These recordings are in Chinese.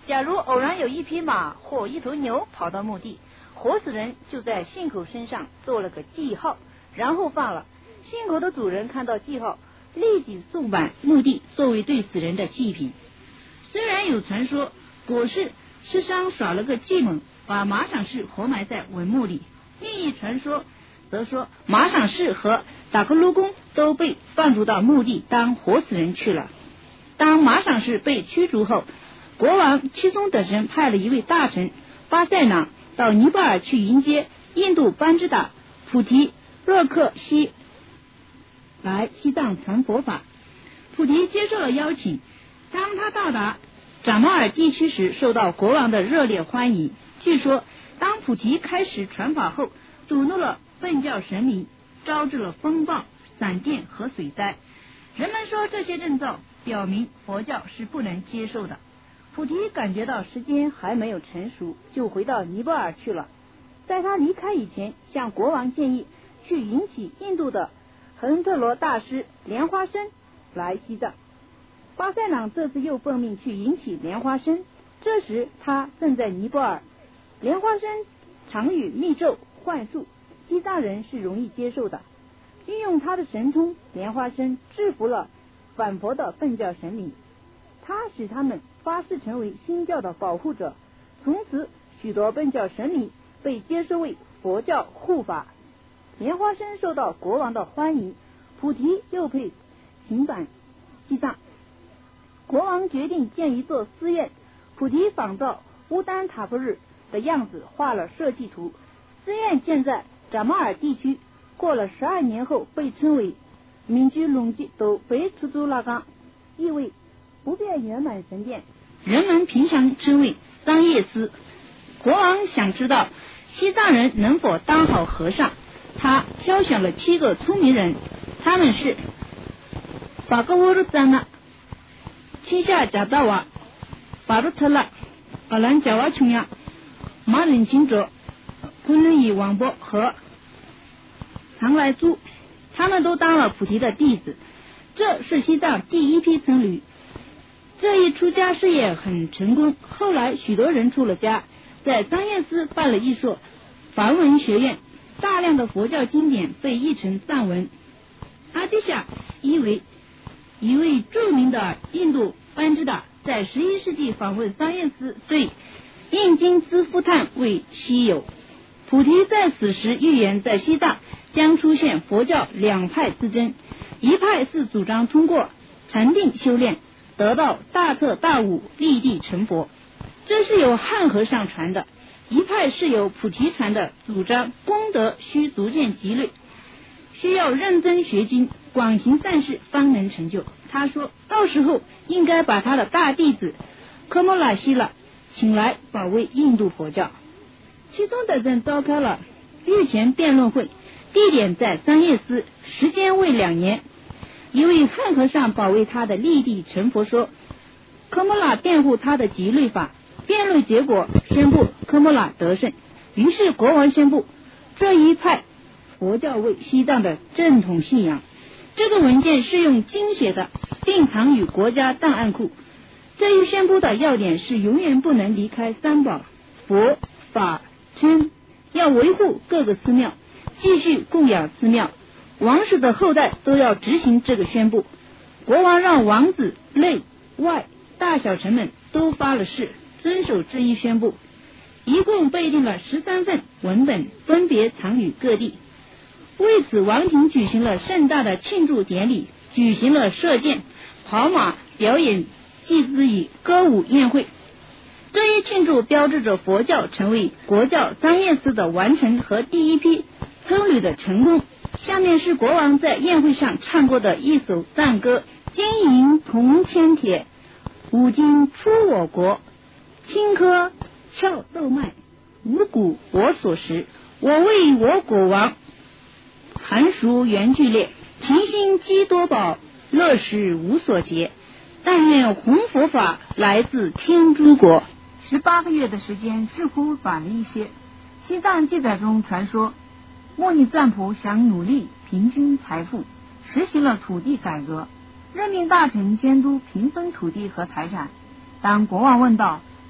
假如偶然有一匹马或一头牛跑到墓地，活死人就在信口身上做了个记号，然后放了。信口的主人看到记号，立即送返墓地，作为对死人的祭品。虽然有传说果氏施商耍了个计谋，把马赏氏活埋在文墓里，另一传说则说马赏氏和达克卢公都被放逐到墓地当活死人去了。当马赏氏被驱逐后，国王七宗等人派了一位大臣巴塞朗到尼泊尔去迎接印度班智达普提洛克西来西藏传佛法。普提接受了邀请，当他到达扎马尔地区时，受到国王的热烈欢迎。据说当普提开始传法后，堵怒了苯教神明，招致了风暴、闪电和水灾。人们说这些征兆表明佛教是不能接受的。普提感觉到时间还没有成熟，就回到尼泊尔去了。在他离开以前，向国王建议去引起印度的恒特罗大师莲花生来西藏。巴塞朗这次又奉命去引起莲花生，这时他正在尼泊尔。莲花生常语密咒幻术，西藏人是容易接受的。运用他的神通，莲花生制服了反佛的苯教神明，他使他们发誓成为新教的保护者。从此许多苯教神明被接收为佛教护法。莲花生受到国王的欢迎，普提又被请返西藏。国王决定建一座寺院，普提仿照乌丹塔布日的样子画了设计图。寺院建在扎马尔地区，过了12年后被称为民居隆基都北出租拉冈，意为不变圆满神殿，人们平常称为桑叶寺。国王想知道西藏人能否当好和尚，他挑选了7个聪明人，他们是巴格沃鲁赞纳、青夏贾达瓦、巴鲁特拉、阿兰贾瓦琼亚、马冷钦卓、昆仑伊王波和常来珠，他们都当了菩提的弟子。这是西藏第一批僧侣。这一出家事业很成功，后来许多人出了家，在桑叶寺办了一所梵文学院，大量的佛教经典被译成藏文。阿底夏一位著名的印度班智达在11世纪访问桑叶寺，对印经之夫探为稀有。菩提在死时预言，在西藏将出现佛教2派之争，一派是主张通过禅定修炼得到大彻大悟，立地成佛，这是由汉和尚传的；一派是由菩提传的，主张功德需逐渐积累，需要认真学经，广行善事方能成就。他说到时候应该把他的大弟子科摩拉希拉请来保卫印度佛教。其中的人召开了日前辩论会，地点在桑叶寺，时间为2年。一位汉和尚保卫他的立地成佛，说科摩拉辩护他的吉律法，辩论结果宣布科摩拉得胜。于是国王宣布这一派佛教为西藏的正统信仰。这个文件是用经写的，并藏于国家档案库。这一宣布的要点是永远不能离开三宝佛法僧，要维护各个寺庙，继续供养寺庙，王室的后代都要执行这个宣布。国王让王子内外大小臣们都发了誓，遵守这一宣布。一共备订了13份文本，分别藏于各地。为此，王庭举行了盛大的庆祝典礼，举行了射箭、跑马、表演祭祀与歌舞宴会。这一庆祝标志着佛教成为国教桑叶寺的完成和第一批僧侣的成功。下面是国王在宴会上唱过的一首赞歌：金银铜铅铁，五金出我国，青稞翘豆麦，五谷我所食，我为我国王，寒暑缘俱烈，勤心积多宝，乐事无所竭。但愿弘佛法来自天竺国。18个月的时间似乎短了一些。西藏记载中传说，莫尼赞普想努力平均财富，实行了土地改革，任命大臣监督平分土地和财产。当国王问道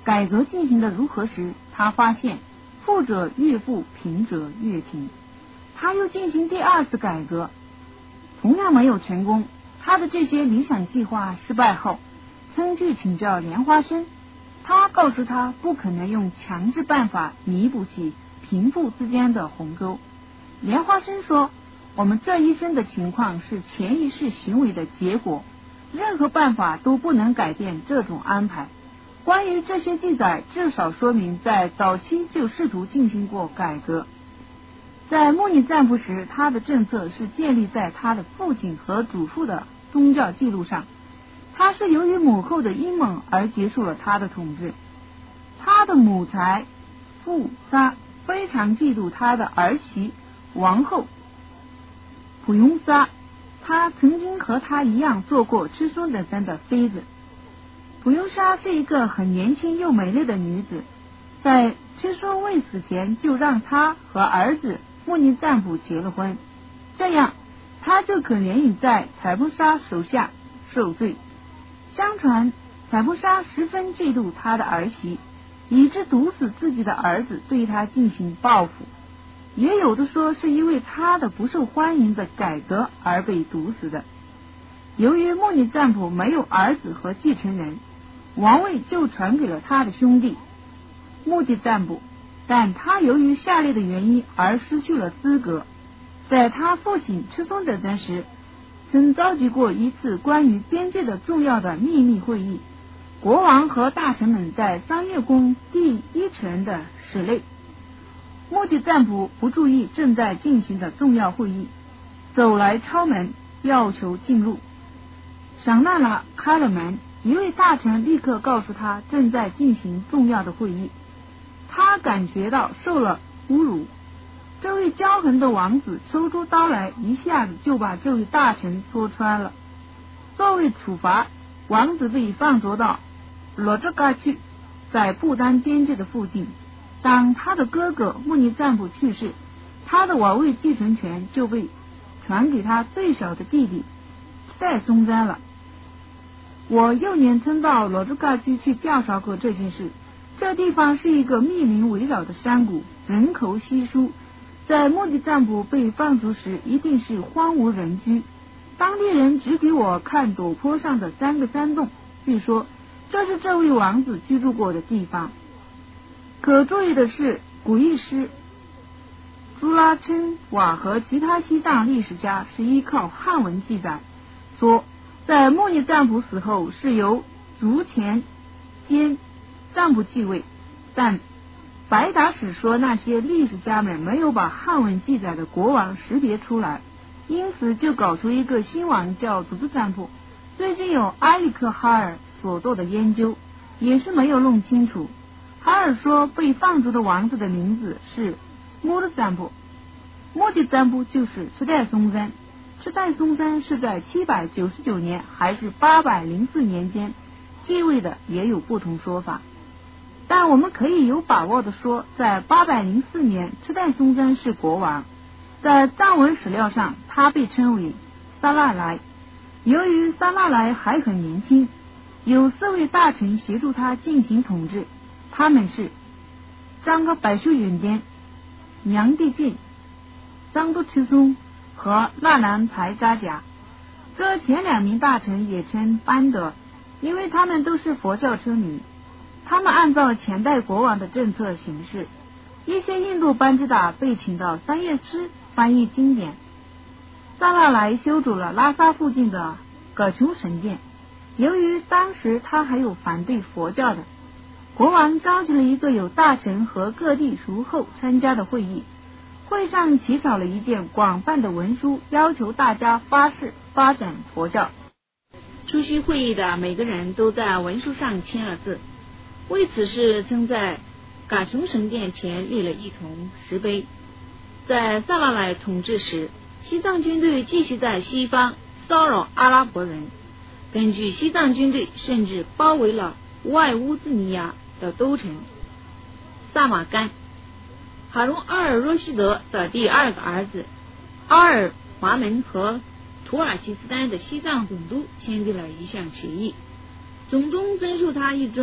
改革进行的如何时，他发现富者越富，贫者越贫。他又进行第二次改革，同样没有成功。他的这些理想计划失败后，曾去请教莲花生，他告诉他不可能用强制办法弥补起贫富之间的鸿沟。莲花生说，我们这一生的情况是潜意识行为的结果，任何办法都不能改变这种安排。关于这些记载，至少说明在早期就试图进行过改革。在穆尼赞普时，他的政策是建立在他的父亲和祖父的宗教记录上。他是由于母后的阴谋而结束了他的统治。他的母才富沙非常嫉妒他的儿媳王后普雍沙，他曾经和他一样做过吃孙德森的妃子。普雍沙是一个很年轻又美丽的女子，在吃孙未死前就让他和儿子穆尼赞普结了婚，这样他就可怜于在采布沙手下受罪。相传采布沙十分嫉妒他的儿媳，以致毒死自己的儿子，对他进行报复。也有的说是因为他的不受欢迎的改革而被毒死的。由于穆尼赞普没有儿子和继承人，王位就传给了他的兄弟穆迪赞普，但他由于下列的原因而失去了资格。在他父亲吃孙德森时，曾召集过一次关于边界的重要的秘密会议，国王和大臣们在商业宫第一层的室内。穆迪赞普不注意正在进行的重要会议，走来敲门要求进入。赏纳拉开了门，一位大臣立刻告诉他正在进行重要的会议。他感觉到受了侮辱。这位骄横的王子抽出刀来，一下子就把这位大臣戳穿了。作为处罚，王子被放逐到罗哲嘎去，在不丹边界的附近。当他的哥哥穆尼赞普去世，他的王位继承权就被传给他最小的弟弟代松赞了。我幼年曾到罗哲嘎区去调查过这件事。这地方是一个密林围绕的山谷，人口稀疏。在穆迪赞普被放逐时，一定是荒无人居。当地人只给我看陡坡上的3个山洞，据说这是这位王子居住过的地方。可注意的是，古译师朱拉称瓦和其他西藏历史家是依靠汉文记载，说在穆尼赞普死后是由族前兼赞普继位，但白达史说那些历史家们没有把汉文记载的国王识别出来，因此就搞出一个新王叫祖兹赞普。最近有埃里克哈尔所做的研究，也是没有弄清楚。哈尔说被放逐的王子的名字是穆迪赞普，穆迪赞普就是赤代松赞。赤代松赞是在799年还是804年间继位的，也有不同说法。但我们可以有把握的说，在804年赤代松赞是国王。在藏文史料上，他被称为萨拉莱。由于萨拉莱还很年轻，有4位大臣协助他进行统治，他们是张格百寿远滇、娘地进、桑都赤松和纳兰才扎甲。这前2名大臣也称班德，因为他们都是佛教僧侣。他们按照前代国王的政策行事。一些印度班智达被请到三叶师翻译经典。萨拉莱修筑了拉萨附近的葛琼神殿。由于当时他还有反对佛教的，国王召集了一个有大臣和各地属后参加的会议。会上起草了一件广泛的文书，要求大家发誓发展佛教。出席会议的每个人都在文书上签了字。为此事，曾在噶琼神殿前立了一丛石碑。在萨拉莱统治时，西藏军队继续在西方骚扰阿拉伯人。根据西藏军队甚至包围了外乌兹尼亚的都城萨马干。哈荣阿尔若希德的第2个儿子阿尔华门和土耳其斯坦的西藏总督签订了一项协议，总督征授他一尊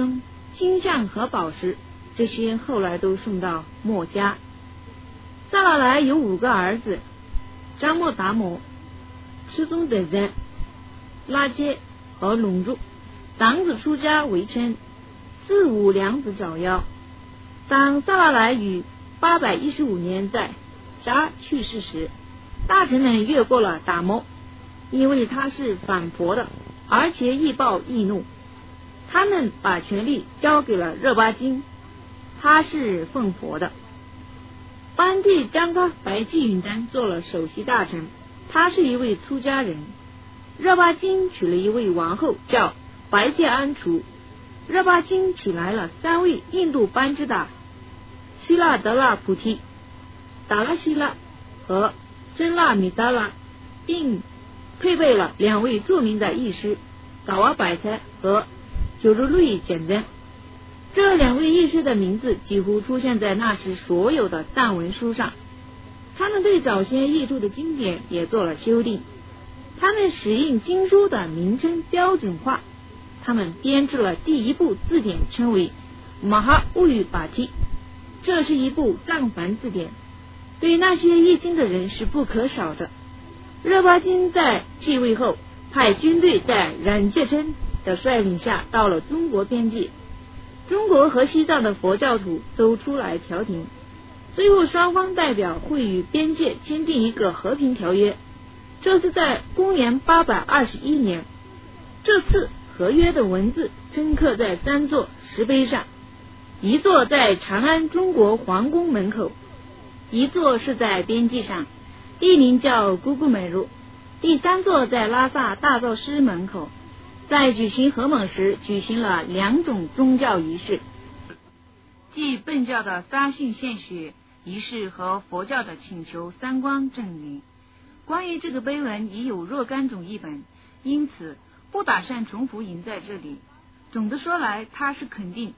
金像和宝石，这些后来都送到墨家。萨拉莱有5个儿子：扎莫达摩、赤宗德赞、拉杰和隆柱。长子出家为称，四五两子早夭。当萨拉莱于815年在扎去世时，大臣们越过了达摩，因为他是反佛的，而且易暴易怒。他们把权力交给了热巴金，他是奉佛的。班第张嘎白济允丹做了首席大臣，他是一位出家人。热巴金娶了一位王后叫白介安楚。热巴金请来了3位印度班智达、希拉德拉菩提、达拉希拉和真拉米达拉，并配备了2位著名的译师嘎瓦百才和九如路易简真。这2位译师的名字几乎出现在那时所有的藏文书上。他们对早先译出的经典也做了修订，他们使印经书的名称标准化，他们编制了第1部字典，称为马哈乌语巴提，这是一部藏梵字典，对那些译经的人是不可少的。热巴金在继位后，派军队在冉介琛的率领下到了中国边界，中国和西藏的佛教徒都出来调停，最后双方代表会与边界签订一个和平条约，这是在公元821年。这次合约的文字镌刻在3座石碑上，一座在长安中国皇宫门口，一座是在边际上，地名叫姑姑美如，第3座在拉萨大昭寺门口。在举行合盟时，举行了2种宗教仪式，即苯教的撒性献血仪式和佛教的请求三光证明。关于这个碑文已有若干种译本，因此不打算重复引在这里。总的说来，它是肯定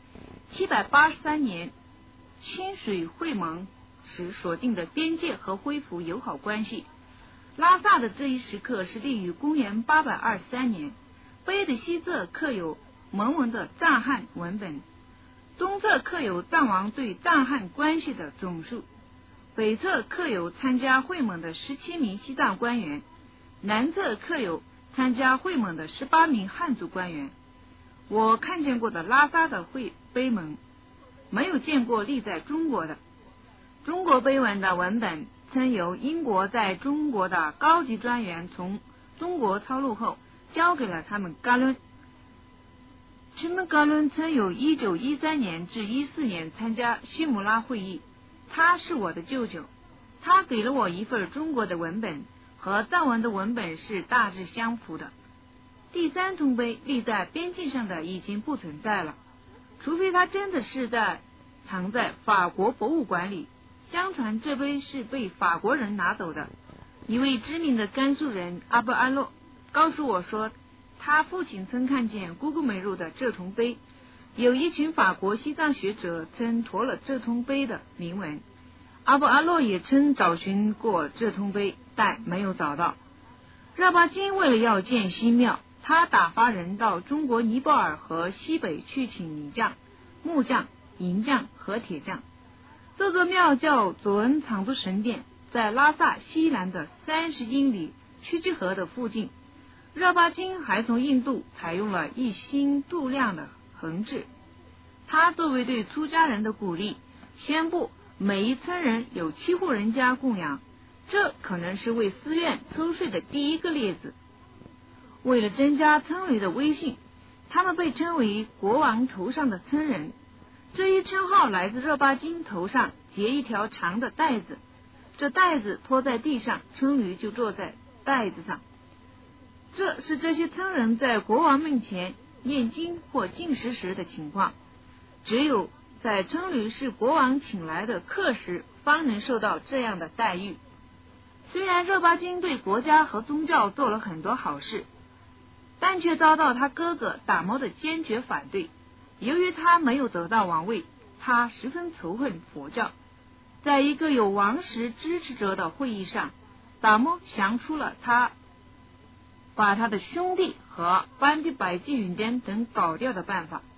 783年清水会盟时所定的边界和恢复友好关系。拉萨的这一时刻是立于公元823年。碑的西侧刻有蒙文的藏汉文本，东侧刻有藏王对藏汉关系的总数，北侧刻有参加会盟的17名西藏官员，南侧刻有参加会盟的18名汉族官员。我看见过的拉萨的碑文，没有见过立在中国的。中国碑文的文本曾由英国在中国的高级专员从中国抄录后交给了他们噶伦。他们噶伦曾有1913年至14年参加西姆拉会议，他是我的舅舅，他给了我一份中国的文本，和藏文的文本是大致相符的。第3铜碑立在边境上的已经不存在了，除非它真的是藏在法国博物馆里。相传这碑是被法国人拿走的。一位知名的甘肃人阿布安洛告诉我说，他父亲曾看见姑姑美如的这铜碑，有一群法国西藏学者曾驮了这铜碑的铭文。阿布阿洛也曾找寻过这铜碑，但没有找到。热巴金为了要建新庙，他打发人到中国尼泊尔和西北去请泥匠、木匠、银匠和铁匠。这座庙叫佐恩藏族神殿，在拉萨西南的30英里曲吉河的附近。热巴金还从印度采用了1星度量的横制。他作为对出家人的鼓励，宣布每一村人有7户人家供养，这可能是为寺院抽税的第一个例子。为了增加村里的威信，他们被称为国王头上的村人。这一称号来自热巴金头上结一条长的带子，这带子拖在地上，村驴就坐在带子上。这是这些村人在国王面前念经或进食时的情况，只有在村驴是国王请来的客时，方能受到这样的待遇。虽然热巴金对国家和宗教做了很多好事，但却遭到他哥哥达摩的坚决反对。由于他没有得到王位，他十分仇恨佛教。在一个有王室支持者的会议上，达摩想出了他把他的兄弟和班第百济允丹等搞掉的办法。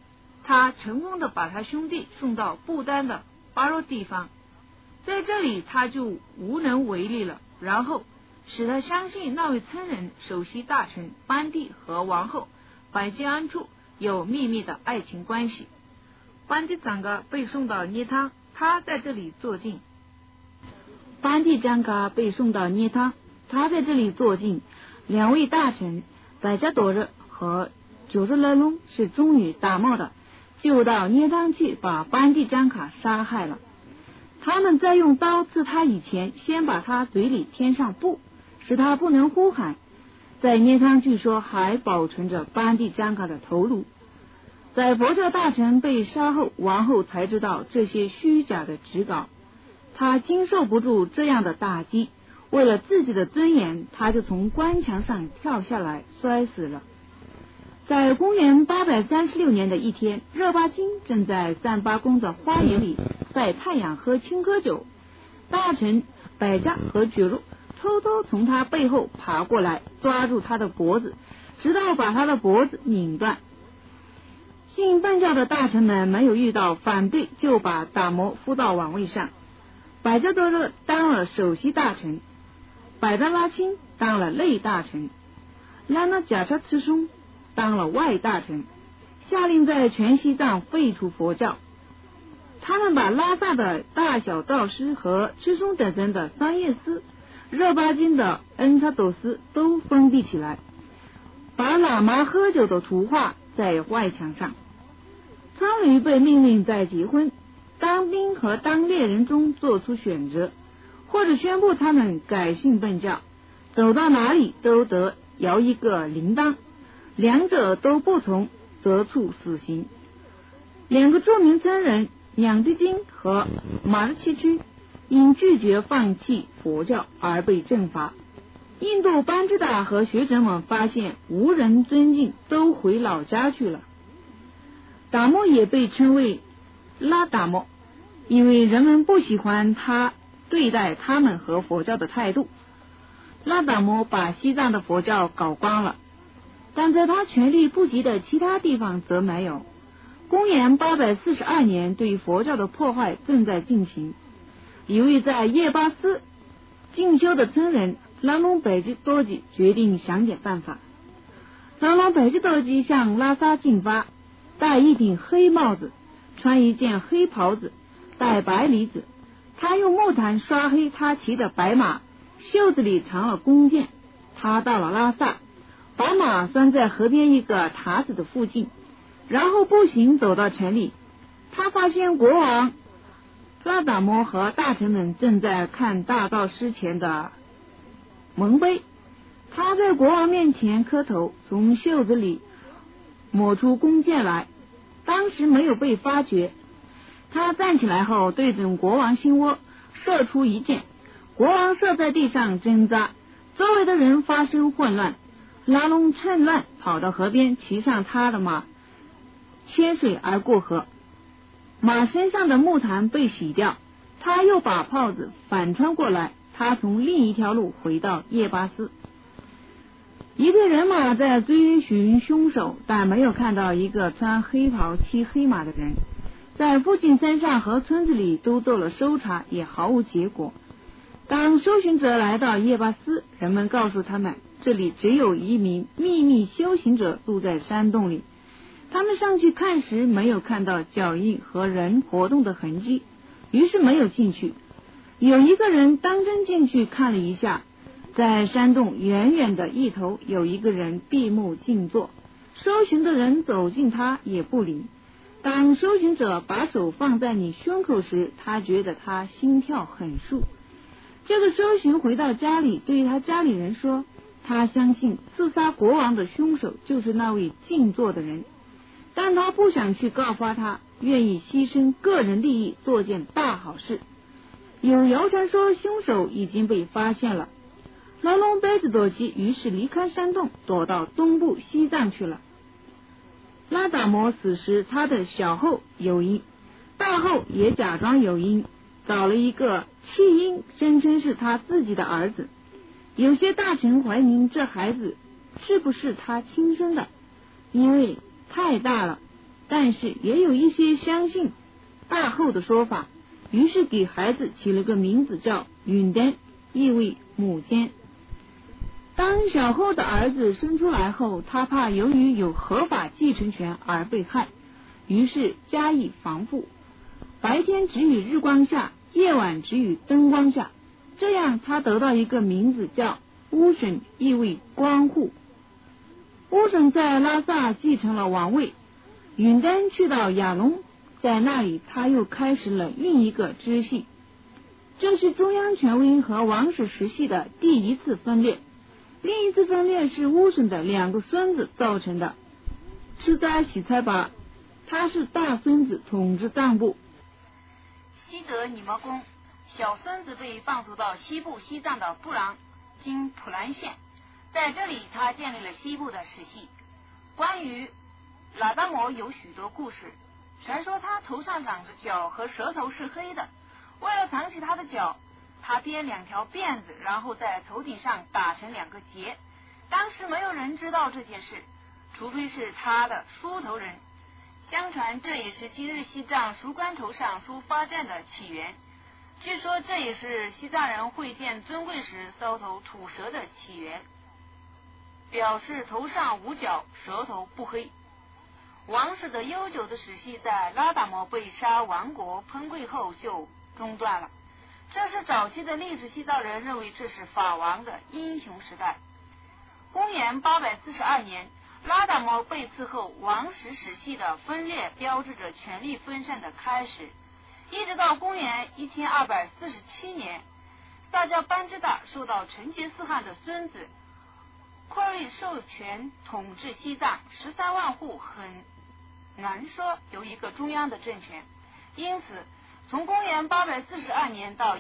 他成功的把他兄弟送到不丹的巴若地方，在这里他就无能为力了，然后使他相信那位村人首席大臣班第和王后百吉安处有秘密的爱情关系。班第长嘎被送到捏他，他在这里坐禁。班第长嘎被送到捏他，他在这里坐禁。两位大臣百加朵热和九日来龙是忠于达摩的，就到捏汤去把班第张卡杀害了。他们在用刀刺他以前，先把他嘴里添上布，使他不能呼喊。在捏汤据说还保存着班第张卡的头颅。在佛教大臣被杀后，王后才知道这些虚假的纸稿，他经受不住这样的打击，为了自己的尊严，他就从关墙上跳下来摔死了。在公元836年的一天，热巴金正在散巴宫的花园里晒太阳喝青稞酒，大臣百家和觉入偷偷从他背后爬过来，抓住他的脖子，直到把他的脖子拧断。信苯教的大臣们没有遇到反对，就把达摩扶到王位上。百家多热当了首席大臣，百达拉钦当了内大臣，拉那贾查慈松当了外大臣，下令在全西藏废除佛教。他们把拉萨的大小道师和赤松等人的商业司、热巴金的恩查斗司都封闭起来，把喇嘛喝酒的图画在外墙上。僧侣被命令在结婚、当兵和当猎人中做出选择，或者宣布他们改信苯教，走到哪里都得摇一个铃铛，两者都不从，则处死刑。两个著名僧人两地经和马日奇区因拒绝放弃佛教而被正罚。印度班智达和学者们发现无人尊敬，都回老家去了。达摩也被称为拉达摩，因为人们不喜欢他对待他们和佛教的态度。拉达摩把西藏的佛教搞光了，但在他权力不及的其他地方则没有。公元842年，对佛教的破坏正在进行。一位在叶巴斯进修的僧人拉隆北吉多吉决定想点办法。拉隆北吉多吉向拉萨进发，戴一顶黑帽子，穿一件黑袍子，戴白梨子。他用木炭刷黑他骑的白马，袖子里藏了弓箭。他到了拉萨，把马拴在河边一个塔子的附近，然后步行走到城里。他发现国王拉达摩和大臣们正在看大道师前的蒙碑。他在国王面前磕头，从袖子里抹出弓箭来，当时没有被发觉。他站起来后，对准国王心窝射出一箭，国王射在地上挣扎，周围的人发生混乱。拉隆趁乱跑到河边，骑上他的马，牵水而过河。马身上的木炭被洗掉，他又把炮子反穿过来，他从另一条路回到叶巴斯。一队人马在追寻凶手，但没有看到一个穿黑袍骑黑马的人。在附近山上和村子里都做了搜查，也毫无结果。当搜寻者来到叶巴斯，人们告诉他们，这里只有一名秘密修行者住在山洞里。他们上去看时，没有看到脚印和人活动的痕迹，于是没有进去。有一个人当真进去看了一下，在山洞远远的一头有一个人闭目静坐，搜寻的人走近他也不理。当搜寻者把手放在你胸口时，他觉得他心跳很速。这个搜寻回到家里，对他家里人说，他相信刺杀国王的凶手就是那位静坐的人，但他不想去告发他，愿意牺牲个人利益做件大好事。有谣传说凶手已经被发现了。拉隆贝子多吉于是离开山洞，躲到东部西藏去了。拉达摩死时，他的小后有因，大后也假装有因，找了一个弃婴，声称是他自己的儿子。有些大臣怀疑这孩子是不是他亲生的，因为太大了， 但是也有一些相信大后的说法，于是给孩子起了个名字叫允丹，意为母亲。当小后的儿子生出来后，他怕由于有合法继承权而被害，于是加以防护，白天只与日光下，夜晚只与灯光下，这样他得到一个名字叫乌审，意为光护。乌审在拉萨继承了王位，允丹去到雅隆，在那里他又开始了另一个支系。这是中央权威和王室实系的第一次分裂。另一次分裂是乌审的2个孙子造成的。赤扎喜猜巴，他是大孙子统治藏部。西德尼摩宫，小孙子被放逐到西部西藏的布朗经普兰县，在这里他建立了西部的实系。关于喇达摩有许多故事，传说他头上长着角和舌头是黑的，为了藏起他的角，他编2条辫子，然后在头顶上打成2个结。当时没有人知道这件事，除非是他的梳头人。相传这也是今日西藏梳冠头上梳发簪的起源。据说这也是西藏人会见尊贵时搔头吐舌的起源，表示头上无角，舌头不黑。王室的悠久的史系在拉达摩被杀亡国崩溃后就中断了。这是早期的历史西藏人认为这是法王的英雄时代。公元842年，拉达摩被刺后，王室史系的分裂标志着权力分散的开始。一直到公元1247年，萨迦班支大受到成吉思汗的孙子阔力授权统治西藏，13万户很难说有一个中央的政权。因此从公元842年到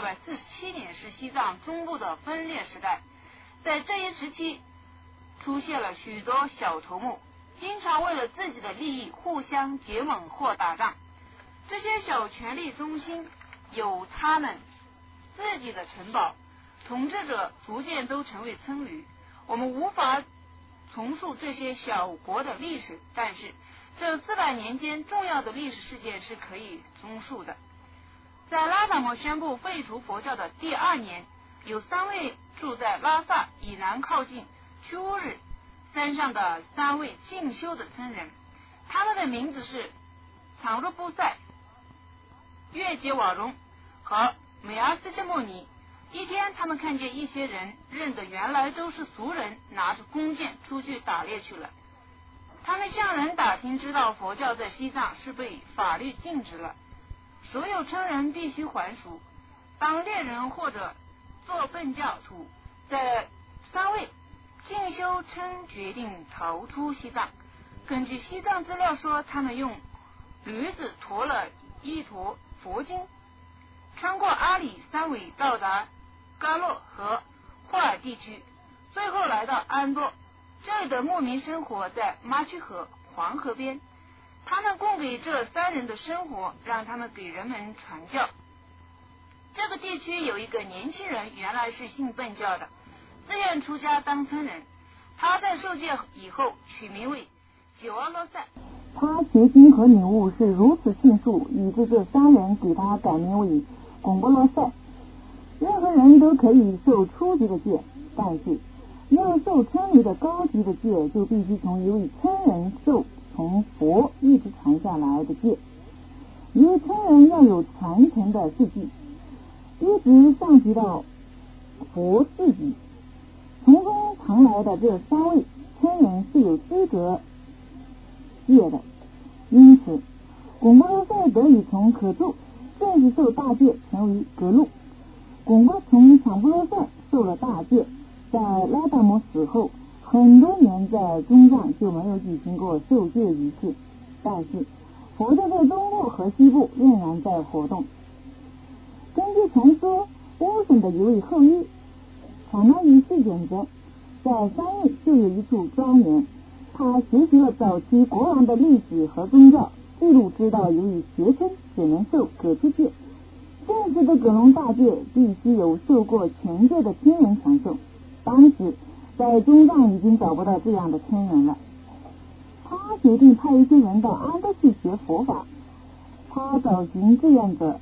1247年是西藏中部的分裂时代。在这一时期出现了许多小头目，经常为了自己的利益互相结盟或打仗。这些小权力中心有他们自己的城堡，统治者逐渐都成为僧侣。我们无法重述这些小国的历史，但是这400年间重要的历史事件是可以综述的。在拉达摩宣布废除佛教的第2年，有3位住在拉萨以南靠近屈乌日山上的3位静修的僧人，他们的名字是藏若布塞、月杰瓦荣和美阿斯杰莫尼。一天他们看见一些人认得原来都是俗人，拿着弓箭出去打猎去了。他们向人打听，知道佛教在西藏是被法律禁止了，所有僧人必须还俗。当猎人或者做笨教徒，在3位静修称决定逃出西藏。根据西藏资料说，他们用驴子驮了一坨佛经，穿过阿里山尾，到达嘎洛和霍尔地区，最后来到安多。这里的牧民生活在马曲河黄河边，他们供给这3人的生活，让他们给人们传教。这个地区有一个年轻人，原来是信笨教的，自愿出家当僧人。他在受戒以后取名为九阿罗塞。 他学经和领悟是如此迅速，以致这3人给他改名为贡波罗塞。任何人都可以受初级的戒，但是要受称为的高级的戒，就必须从一位僧人受从佛一直传下来的戒。一位僧人要有传承的事迹，一直上及到佛自己。从中传来的这3位僧人是有资格戒的，因此贡波罗塞得以从可住正式受大戒，成为格路。贡波从抢波罗塞受了大戒，在拉达摩死后很多年，在中藏就没有举行过受戒仪式，但是佛教在东部和西部仍然在活动。根据传说，乌审的一位后裔查那伊是选择在3月就有一处庄园，他学习了早期国王的历史和宗教记录，知道由于学生只能受葛之戒，正式的葛隆大戒必须有受过全戒的天人传授。当时在中藏已经找不到这样的天人了。 他决定派一些人到安多去学佛法。他找寻志愿者，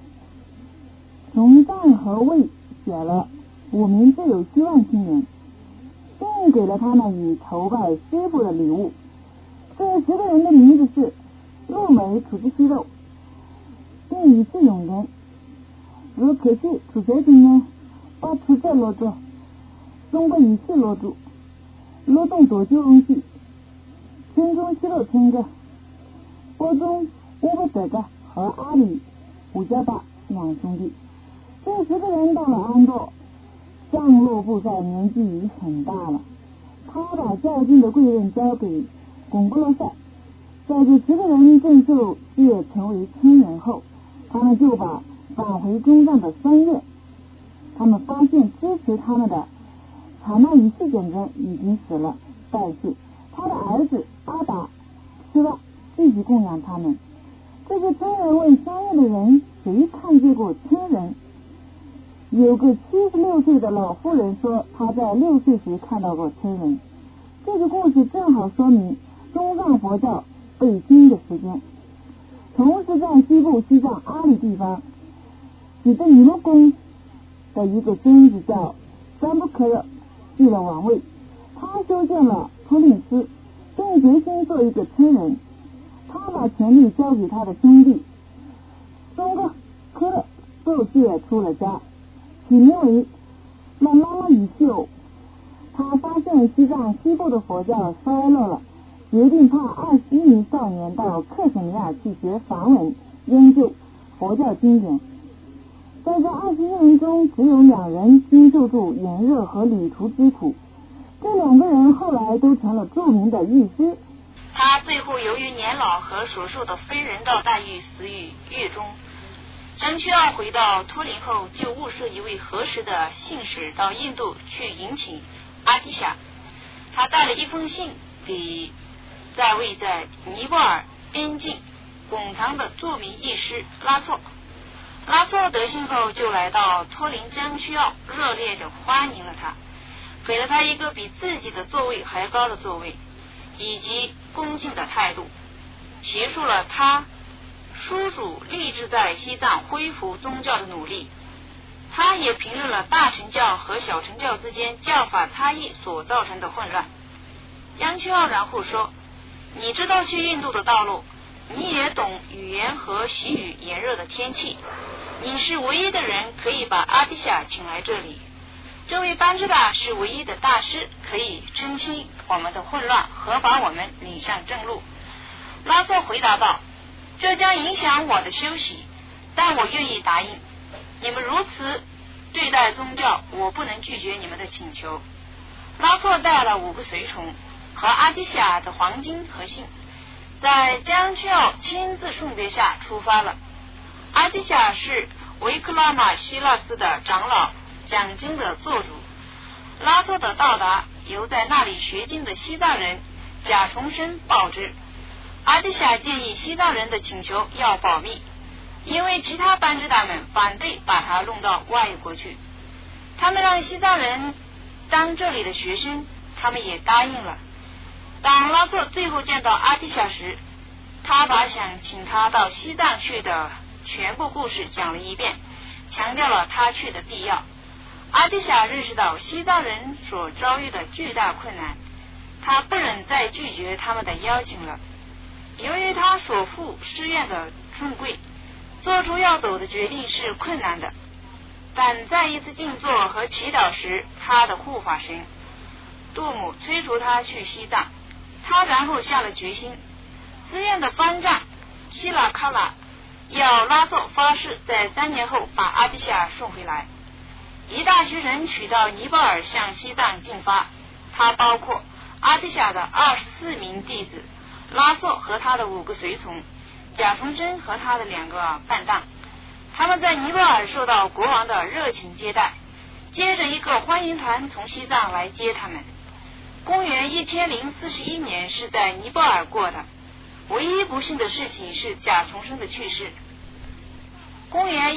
从藏和魏选了5名最有希望青年，并给了他们以筹拜师父的礼物。这10个人的名字是陆美、楚之西肉、并以智勇人，如可惜楚学军呢，把楚这罗住，中国以系罗住，罗动多久容系，村中西肉村个，国中5个德个和阿里5家坝2兄弟。这10个人到了安多，藏洛布塞年纪已很大了，他把较劲的贵人交给贡布罗塞。在这10个人正受戒成为村人后，他们就把返回中藏的3月，他们发现支持他们的查那一系简人已经死了，但是他的儿子阿达希望继续供养他们。这些村人问3月的人谁看见过村人，有个76岁的老妇人说她在6岁时看到过村人。这个故事正好说明中藏佛教北京的时间。同时在西部西藏阿里地方，几个尼罗公的一个孙子叫詹布克热继了王位，他修建了图林斯，并决心做一个村人。他把权力交给他的兄弟松格科勒，受戒出了家，起名为拉拉拉以秀。他发现西藏西部的佛教衰落了，决定派21名少年到克什米尔去学梵文，研究佛教经典。在这21人中，只有2人经受住炎热和旅途之苦，这2个人后来都成了著名的义师。 他最后由于年老和所受的非人道待遇死于狱中。张曲奥回到托林后，就物色一位合适的信使到印度去迎请阿迪夏。他带了一封信给在位在尼泊尔边境拱堂的著名义师拉措。拉措得信后就来到托林张曲奥，热烈地欢迎了他，给了他一个比自己的座位还高的座位，以及恭敬的态度，结束了他叔祖立志在西藏恢复宗教的努力。他也评论了大乘教和小乘教之间教法差异所造成的混乱。张曲奥然后说，你知道去印度的道路，你也懂语言和习语炎热的天气，你是唯一的人可以把阿迪夏请来这里。这位班智达是唯一的大师，可以澄清我们的混乱和把我们领上正路。拉措回答道，这将影响我的休息，但我愿意答应。你们如此对待宗教，我不能拒绝你们的请求。拉措带了5个随从和阿迪夏的黄金和信，在张曲奥亲自送别下出发了。阿迪夏是维克拉玛希拉斯的长老，讲经的做主。拉措的到达由在那里学经的西藏人贾重生报知。阿迪夏建议西藏人的请求要保密，因为其他班智达们反对把他弄到外国去。他们让西藏人当这里的学生，他们也答应了。当拉措最后见到阿迪夏时，他把想请他到西藏去的全部故事讲了一遍，强调了他去的必要。阿迪夏认识到西藏人所遭遇的巨大困难，他不忍再拒绝他们的邀请了。由于他所负誓愿的尊贵，做出要走的决定是困难的，但在一次静坐和祈祷时，他的护法神杜姆催促他去西藏。他然后下了决心，寺院的方丈希拉卡拉要拉措发誓在3年后把阿迪夏送回来。一大群人取到尼泊尔向西藏进发，他包括阿迪夏的24名弟子，拉措和他的5个随从，贾重生和他的2个伴当。他们在尼泊尔受到国王的热情接待，接着一个欢迎团从西藏来接他们。公元1041年是在尼泊尔过的，唯一不幸的事情是贾重生的去世。公元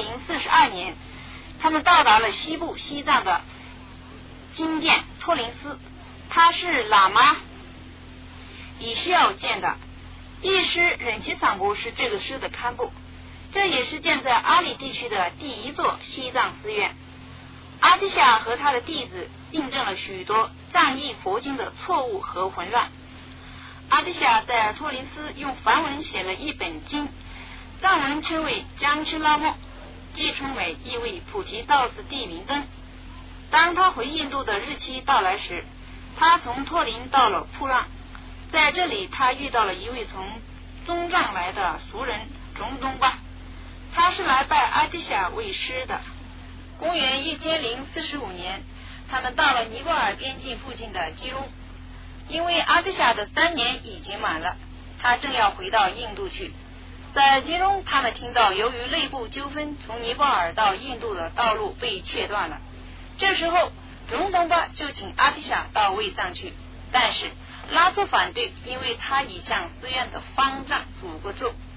1042年，他们到达了西部西藏的经殿托林斯，他是喇嘛以西奥建的。一师忍其桑部是这个师的堪布，这也是建在阿里地区的第一座西藏寺院。阿底夏和他的弟子订正了许多藏译佛经的错误和混乱。阿底夏在托林斯用梵文写了一本经，藏文称为江曲拉莫，即称为意为菩提道次地名灯。当他回印度的日期到来时，他从托林到了铺浪，在这里他遇到了一位从宗藏来的俗人中东巴，他是来拜阿底夏为师的。公元1045年，他们到了尼泊尔边境附近的基隆，因为阿底夏的3年已经满了，他正要回到印度去。在基隆，他们听到由于内部纠纷，从尼泊尔到印度的道路被切断了。这时候中东巴就请阿底夏到卫藏去，但是拉措反对，因为他已向寺院的方丈诅过咒。